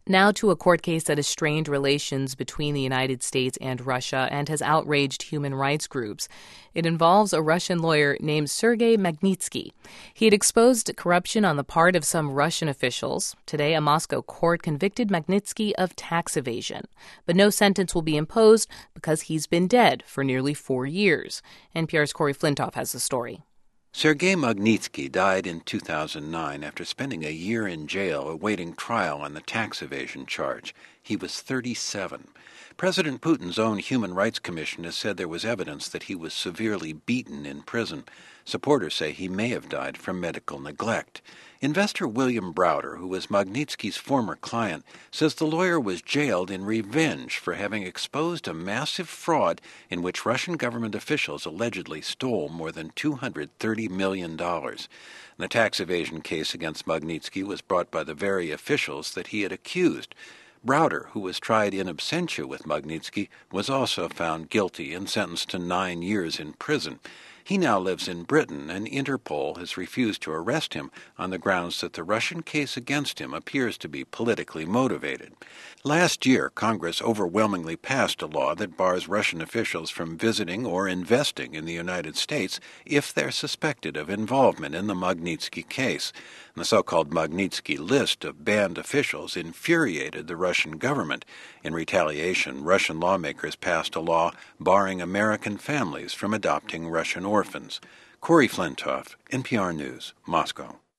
Now to a court case that has strained relations between the United States and Russia and has outraged human rights groups. It involves a Russian lawyer named Sergei Magnitsky. He had exposed corruption on the part of some Russian officials. Today, a Moscow court convicted Magnitsky of tax evasion. But no sentence will be imposed because he's been dead for nearly 4 years. NPR's Corey Flintoff has the story. Sergei Magnitsky died in 2009 after spending a year in jail awaiting trial on the tax evasion charge. He was 37. President Putin's own Human Rights Commission has said there was evidence that he was severely beaten in prison. Supporters say he may have died from medical neglect. Investor William Browder, who was Magnitsky's former client, says the lawyer was jailed in revenge for having exposed a massive fraud in which Russian government officials allegedly stole more than $230 million. The tax evasion case against Magnitsky was brought by the very officials that he had accused. Browder, who was tried in absentia with Magnitsky, was also found guilty and sentenced to 9 years in prison. He now lives in Britain, and Interpol has refused to arrest him on the grounds that the Russian case against him appears to be politically motivated. Last year, Congress overwhelmingly passed a law that bars Russian officials from visiting or investing in the United States if they're suspected of involvement in the Magnitsky case. The so-called Magnitsky list of banned officials infuriated the Russian government. In retaliation, Russian lawmakers passed a law barring American families from adopting Russian orphans. Corey Flintoff, NPR News, Moscow.